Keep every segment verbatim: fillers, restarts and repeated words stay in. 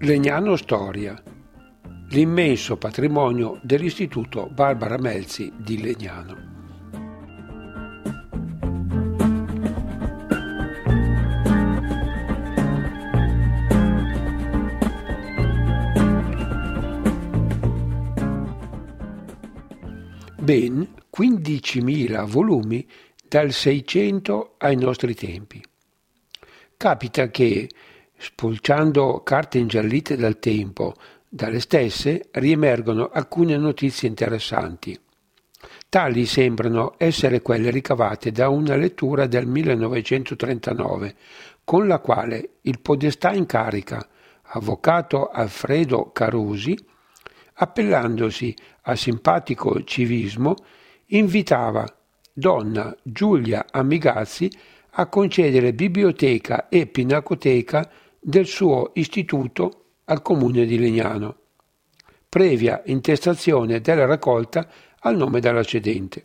Legnano Storia, l'immenso patrimonio dell'Istituto Barbara Melzi di Legnano. Ben quindicimila volumi dal Seicento ai nostri tempi. Capita che, spulciando carte ingiallite dal tempo, dalle stesse riemergono alcune notizie interessanti. Tali sembrano essere quelle ricavate da una lettura del millenovecentotrentanove, con la quale il podestà in carica, avvocato Alfredo Carusi, appellandosi a simpatico civismo, invitava donna Giulia Amigazzi a concedere biblioteca e pinacoteca del suo istituto al comune di Legnano, previa intestazione della raccolta al nome della cedente.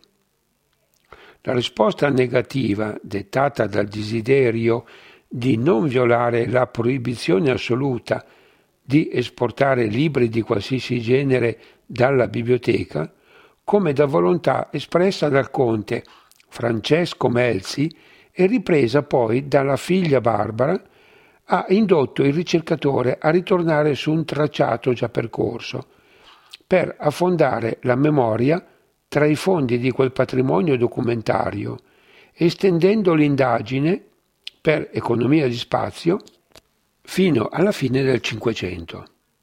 La risposta negativa, dettata dal desiderio di non violare la proibizione assoluta di esportare libri di qualsiasi genere dalla biblioteca, come da volontà espressa dal conte Francesco Melzi e ripresa poi dalla figlia Barbara, ha indotto il ricercatore a ritornare su un tracciato già percorso, per affondare la memoria tra i fondi di quel patrimonio documentario, estendendo l'indagine, per economia di spazio, fino alla fine del Cinquecento.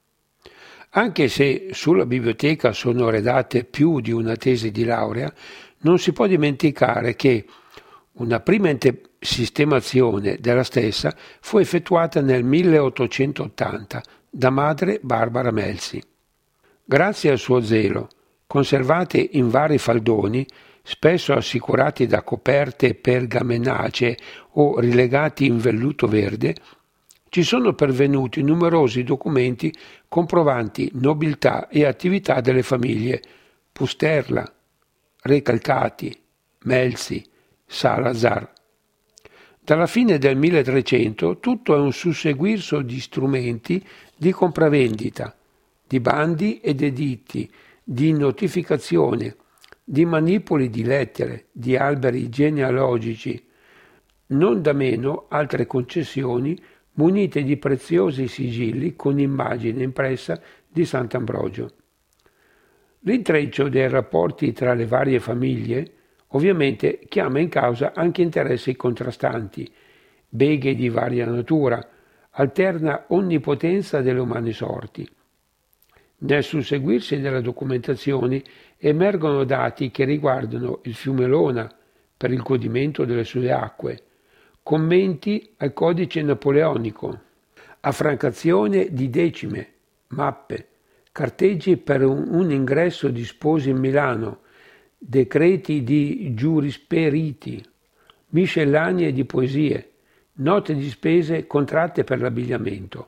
Anche se sulla biblioteca sono redatte più di una tesi di laurea, non si può dimenticare che una prima sistemazione della stessa fu effettuata nel milleottocentottanta da madre Barbara Melzi. Grazie al suo zelo, conservate in vari faldoni, spesso assicurati da coperte pergamenacee o rilegati in velluto verde, ci sono pervenuti numerosi documenti comprovanti nobiltà e attività delle famiglie Pusterla, Recalcati, Melzi, Salazar. Dalla fine del milletrecento tutto è un susseguirso di strumenti di compravendita, di bandi ed editti, di notificazione, di manipoli di lettere, di alberi genealogici, non da meno altre concessioni munite di preziosi sigilli con immagine impressa di Sant'Ambrogio. L'intreccio dei rapporti tra le varie famiglie ovviamente chiama in causa anche interessi contrastanti, beghe di varia natura, alterna onnipotenza delle umane sorti. Nel susseguirsi della documentazione emergono dati che riguardano il fiume Lona per il godimento delle sue acque, commenti al codice napoleonico, affrancazione di decime, mappe, carteggi per un, un ingresso di sposi in Milano, decreti di giurisperiti, miscellanee di poesie, note di spese contratte per l'abbigliamento.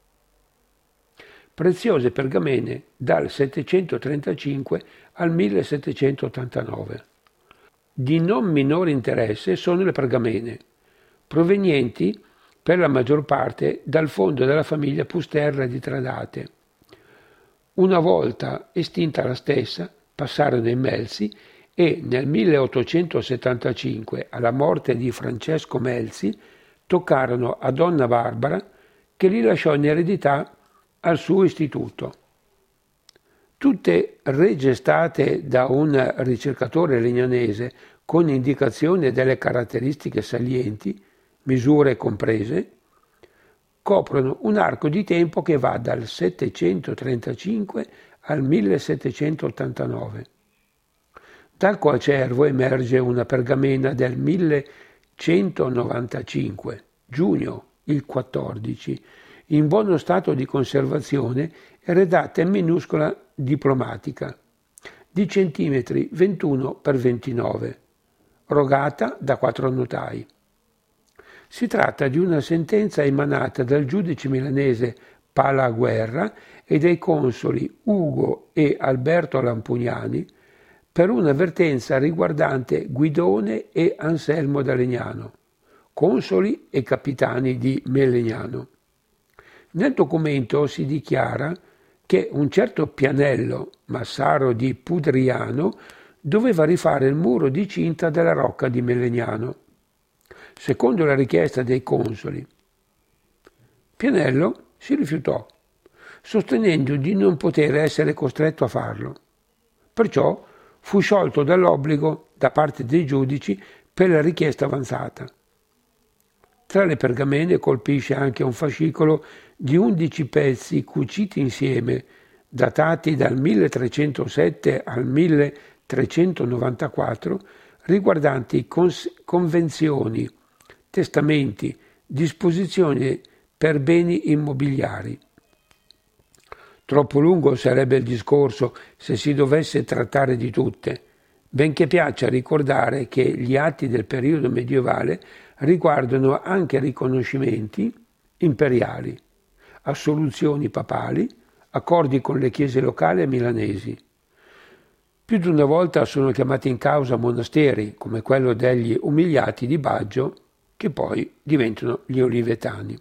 Preziose pergamene dal settecentotrentacinque al millesettecentottantanove. Di non minore interesse sono le pergamene, provenienti per la maggior parte dal fondo della famiglia Pusterla di Tradate. Una volta estinta la stessa, passarono ai Melzi e nel milleottocentosettantacinque, alla morte di Francesco Melzi, toccarono a donna Barbara, che li lasciò in eredità al suo istituto. Tutte regestate da un ricercatore legnanese con indicazione delle caratteristiche salienti, misure comprese, coprono un arco di tempo che va dal settecentotrentacinque al millesettecentottantanove. Dal coacervo emerge una pergamena del millecentonovantacinque, giugno il quattordici, in buono stato di conservazione e redatta in minuscola diplomatica, di centimetri ventuno per ventinove, rogata da quattro notai. Si tratta di una sentenza emanata dal giudice milanese Palaguerra e dai consoli Ugo e Alberto Lampugnani per un'avvertenza riguardante Guidone e Anselmo da Legnano, consoli e capitani di Melegnano. Nel documento si dichiara che un certo Pianello, Massaro di Pudriano, doveva rifare il muro di cinta della Rocca di Melegnano, secondo la richiesta dei consoli. Pianello si rifiutò, sostenendo di non poter essere costretto a farlo. Perciò fu sciolto dall'obbligo da parte dei giudici per la richiesta avanzata. Tra le pergamene colpisce anche un fascicolo di undici pezzi cuciti insieme, datati dal milletrecentosette al milletrecentonovantaquattro, riguardanti cons- convenzioni, testamenti, disposizioni per beni immobiliari. Troppo lungo sarebbe il discorso se si dovesse trattare di tutte, benché piaccia ricordare che gli atti del periodo medievale riguardano anche riconoscimenti imperiali, assoluzioni papali, accordi con le chiese locali e milanesi. Più di una volta sono chiamati in causa monasteri, come quello degli Umiliati di Baggio, che poi diventano gli Olivetani.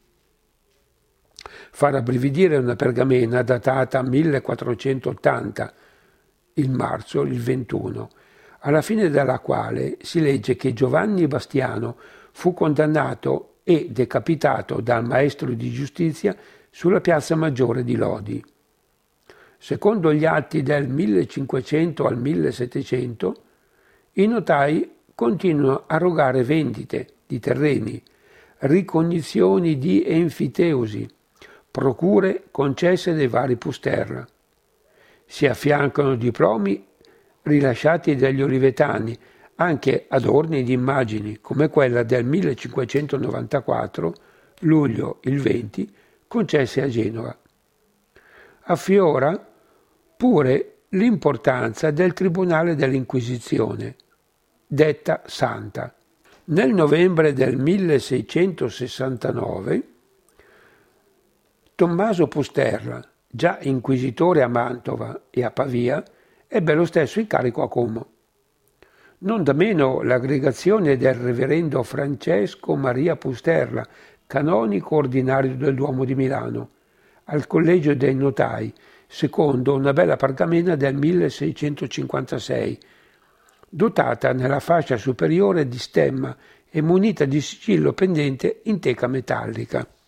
Fa rabbrividire una pergamena datata millequattrocentottanta, il marzo, il ventuno, alla fine della quale si legge che Giovanni Bastiano fu condannato e decapitato dal maestro di giustizia sulla piazza Maggiore di Lodi. Secondo gli atti del millecinquecento al millesettecento, i notai continuano a rogare vendite di terreni, ricognizioni di enfiteusi, procure concesse dai vari Pusterla. Si affiancano diplomi rilasciati dagli Olivetani anche ad ordini di immagini come quella del millecinquecentonovantaquattro, luglio il venti, concesse a Genova. Affiora pure l'importanza del Tribunale dell'Inquisizione, detta Santa. Nel novembre del milleseicentosessantanove Tommaso Pusterla, già inquisitore a Mantova e a Pavia, ebbe lo stesso incarico a Como. Non da meno l'aggregazione del reverendo Francesco Maria Pusterla, canonico ordinario del Duomo di Milano, al Collegio dei Notai, secondo una bella pergamena del milleseicentocinquantasei, dotata nella fascia superiore di stemma e munita di sigillo pendente in teca metallica.